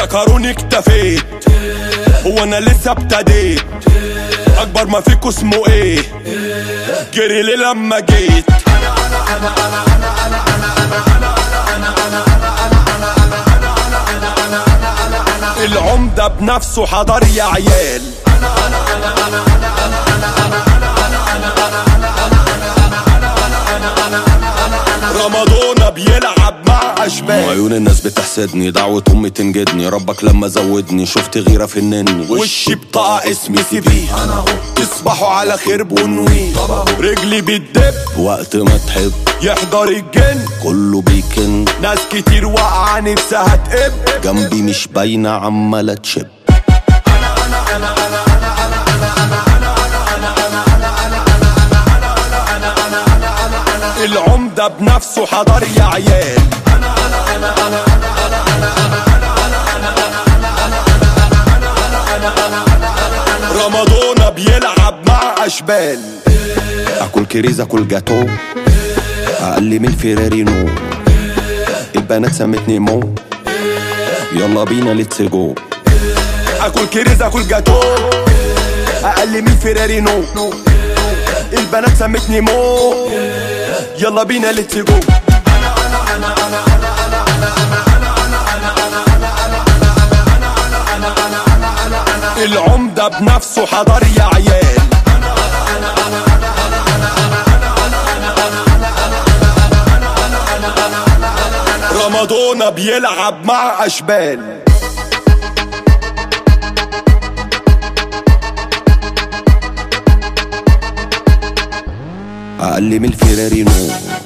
افتكروني اكتفيت، هو انا لسه ابتديت. اكبر ما فيكوا اسمه ايه؟ جري لي لما جيت. العمدة بنفسه حضر يا عيال. رمضان بيلعب مع اشبال. عيون الناس بتحسدني، دعوة امي تنجدني، ربك لما زودني شفت غيرة فنني. وشي بطاقة اسمي سيبي، تصبحوا على خير بونوي. رجلي بتدب وقت ما تحب يحضر الجن، كله بيكن. ناس كتير واقعة نفسها تقب، جنبي مش باينة عمالة تشب. العمدة بنفسه حضر يا عيال. رمضان بيلعب مع اشبال. اكل كريز اكل جاتو، اقل من فيرارينو. البنات سمتني مو، يلا بينا ليتس جو. اكل كريز اكل جاتو، اقل من فيرارينو. البنات سمتني مو، يلا بينا ليتس جو. العمدة بنفسه حضر يا عيال. رمضان بيلعب مع اشبال. اقل من الفيرارينو.